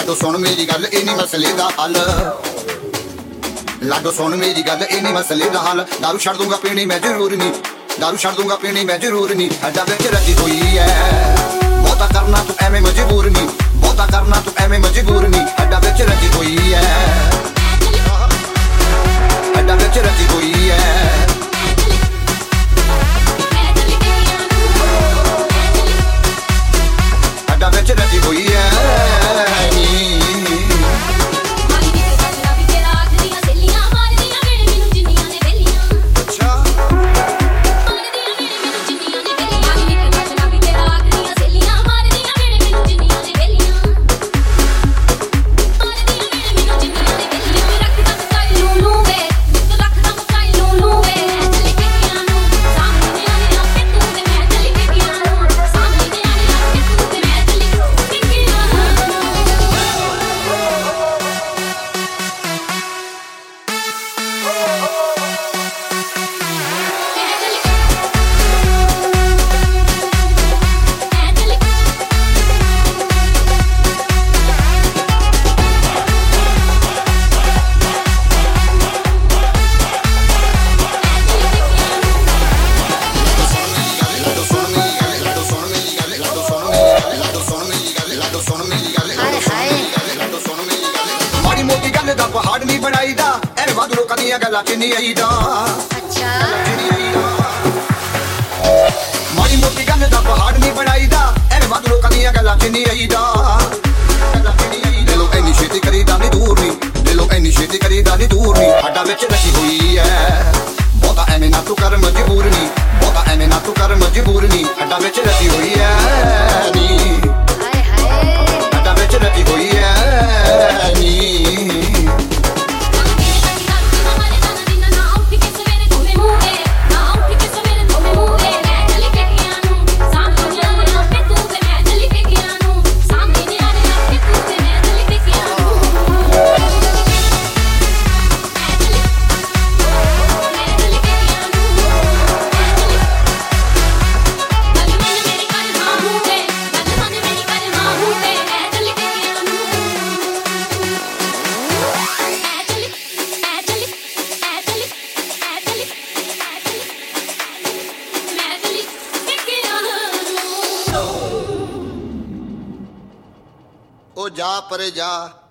ਲਾਡੋ ਸੁਣ ਮੇਰੀ ਗੱਲ ਇਹ ਨਹੀਂ ਮਸਲੇ ਦਾ ਹੱਲ ਲਾਡੋ ਸੁਣ ਮੇਰੀ ਗੱਲ ਇਹ ਨਹੀਂ ਮਸਲੇ ਦਾ ਹੱਲ ਦਾਰੂ ਛੱਡ ਦੂੰਗਾ ਪੀਣੀ ਮੈਂ ਜ਼ਰੂਰ ਨਹੀਂ ਦਾਰੂ ਛੱਡ ਦੂੰਗਾ ਪੀਣੀ ਮੈਂ ਜ਼ਰੂਰ ਨਹੀਂ ਅੱਡਾ ਵਿੱਚ ਰੱਜੀ ਹੋਈ ਐ ਬਹੁਤਾ ਕਰਨਾ ਤੂੰ ਐਵੇਂ ਮਜਬੂਰ ਨਹੀਂ ਬਹੁਤਾ ਕਰਨਾ ਤੂੰ ਐਵੇਂ ਮਜਬੂਰ ਨਹੀਂ ਅੱਡਾ ਵਿੱਚ ਰੱਜੀ ਹੋਈ ਐ ਅੱਡਾ ਵਿੱਚ ਰੱਜੀ ਹੋਈ ਐ ਅੱਡਾ ਵਿੱਚ ਰੱਜੀ ਹੋਈ ਐ ਪਹਾੜ ਨਹੀਂ ਬਣਾਈਦਾ ਐਵੇਂ ਵੱਧ ਲੋਕਾਂ ਦੀਆਂ ਗੱਲਾਂ ਚ ਨਹੀਂ ਆਈਦਾ ਅੱਛਾ ਮਾੜੀ ਮੋਟੀ ਗੱਲ ਦਾ ਪਹਾੜ ਨਹੀਂ ਬਣਾਈਦਾ ਐਵੇਂ ਵੱਧ ਲੋਕਾਂ ਦੀਆਂ ਗੱਲਾਂ ਚ ਨਹੀਂ ਆਈਦਾ ਦਿਲੋਂ ਇੰਨੀ ਛੇਤੀ ਕਰੀਦਾ ਨਹੀਂ ਦੂਰ ਨਹੀਂ ਦਿਲੋਂ ਇੰਨੀ ਛੇਤੀ ਕਰੀਦਾ ਨਹੀਂ ਦੂਰ ਨਹੀਂ ਸਾਡਾ ਵਿੱਚ ਰਚੀ ਹੋਈ ਐ ਬਹੁਤਾ ਐਵੇਂ ਨਾ ਤੂੰ ਕਰ ਮਜਬੂਰ ਨਹੀਂ ਬਹੁਤਾ ਐਵੇਂ ਨਾ ਤੂੰ ਕਰ ਮਜਬੂਰ ਨਹੀਂ ਸਾਡਾ ਵਿੱਚ ਰਚੀ ਹੋਈ ਐ ਨੀ ਸਾਡਾ ਵਿੱਚ ਰਚੀ ਹੋਈ ਐ ਨੀ ओ जा परे जा।